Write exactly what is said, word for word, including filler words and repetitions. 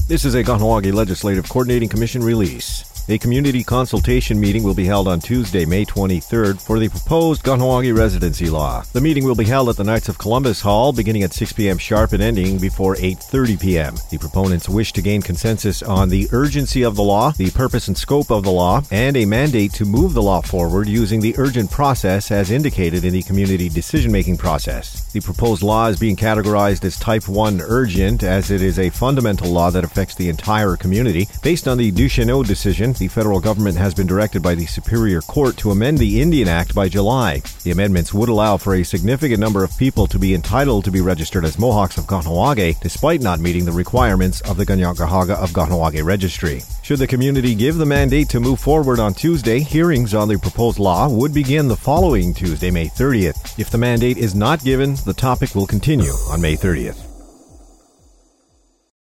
This is a Kahnawake Legislative Coordinating Commission release. A community consultation meeting will be held on Tuesday, May twenty-third, for the proposed Kahnawake residency law. The meeting will be held at the Knights of Columbus Hall, beginning at six p.m. sharp and ending before eight thirty p.m. The proponents wish to gain consensus on the urgency of the law, the purpose and scope of the law, and a mandate to move the law forward using the urgent process as indicated in the community decision-making process. The proposed law is being categorized as Type one urgent, as it is a fundamental law that affects the entire community. Based on the Duchesneau decision, the federal government has been directed by the Superior Court to amend the Indian Act by July. The amendments would allow for a significant number of people to be entitled to be registered as Mohawks of Kahnawake, despite not meeting the requirements of the Kanien'kehá:ka of Kahnawake registry. Should the community give the mandate to move forward on Tuesday, hearings on the proposed law would begin the following Tuesday, May thirtieth. If the mandate is not given, the topic will continue on May thirtieth.